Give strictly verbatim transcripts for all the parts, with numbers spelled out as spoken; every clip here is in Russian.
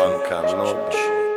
Банка ночь.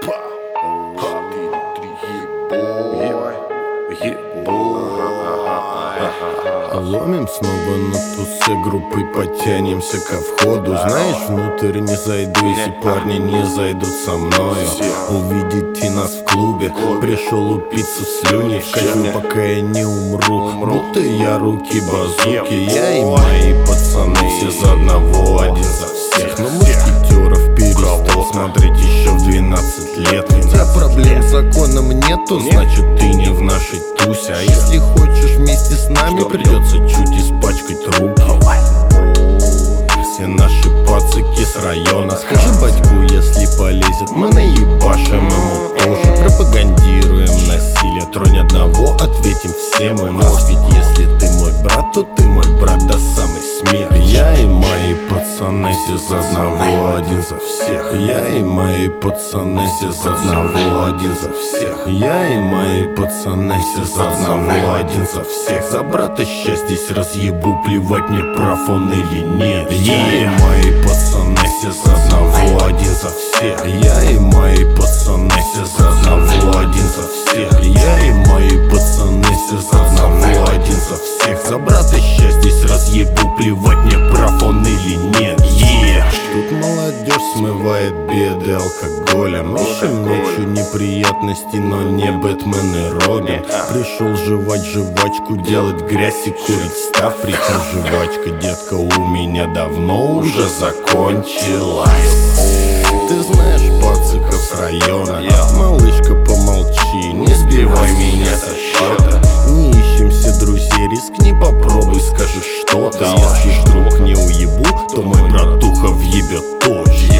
Ломим снова на тусе группой, подтянемся ко входу. Знаешь, внутрь не зайду, если парни не зайдут со мною. Увидите нас в клубе, пришел упиться в слюни. Хочу, пока я не умру, будто я руки базуки. Я и мои пацаны все за одного, один за всех. Но мушкетеров перестал смотреть еще в двенадцать лет. У тебя проблем с законом нету, значит ты не в нашей тусе. А если хочешь вместе с нами, придется чуть испачкать руки. Все наши пацаки с района. Скажи батьку, если полезет, мы наебашим ему тоже. Пропагандируем насилие, тронь одного, ответим всем. И нас ведь если ты мой брат, то ты мой брат до самой смерти. Я и мои пацаны все за одного, один за всех. Я и мои пацаны все за одного, один за всех. Я и мои пацаны все за одного, один за всех. За брата счастье здесь разъебу, плевать мне прав он или нет. Я и мои пацаны все за одного, один за всех. Я и мои пацаны все за одного, один за всех. Я и мои пацаны все за одного, один за всех. За брата счастье здесь разъебу, плевать мне прав он или нет. Yeah. Тут молодежь смывает беды алкоголем. Ищем ночью неприятности, но не Бэтмен и Робин. Пришел жевать жвачку, делать грязь и курить став. Причем жвачка, детка, у меня давно уже закончилась. Ты знаешь пациков с района. Малышка, помолчи, не сбивай меня со счета. Не ищемся друзей, рискни, попробуй, скажи что-то. Если вдруг не уебу, то мой братуха въебет точно.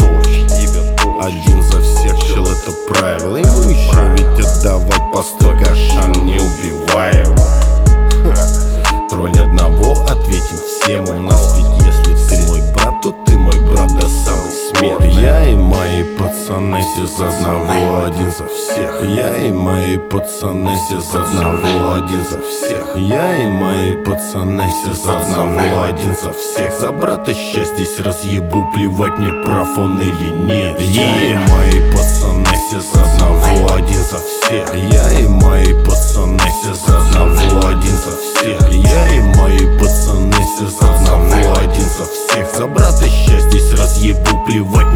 Один за всех, чел, это правило. Ему еще ведь отдавать по сто кашан, не убивай его. Тронь одного, ответим всем. У нас ведь если ты мой брат, то ты мой брат до самой смерти. Я и мои пацаны все за одного, один за всех. Я и мои пацаны все за одного, один за всех. Я и мои пацаны все за одного, один за всех. За брата счастье здесь разъебу, плевать мне прав он или нет. Я и мои пацаны все за одного, один за всех. Я и мои пацаны все за одного, один за всех. Я и мои пацаны все за одного, один за всех. За брата счастье здесь разъебу, плевать